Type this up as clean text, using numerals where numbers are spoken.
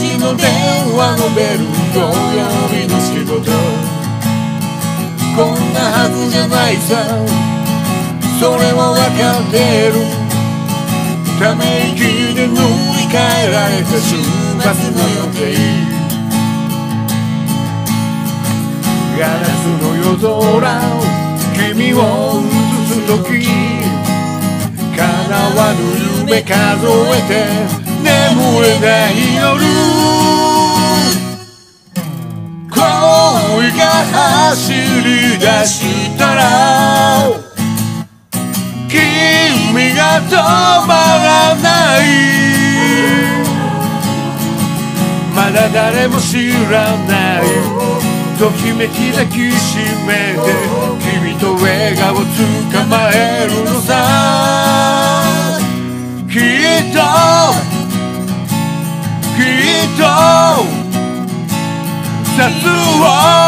時の電話のベル土曜日の仕事こんなはずじゃないさそれもわかってるため息で塗り替えられた週末の予定ガラスの夜空君を映す時叶わぬ夢数えて眠れない夜恋が走り出したら君が止まらないまだ誰も知らないときめき抱きしめて君と笑顔捕まえるのさきっときっと夏を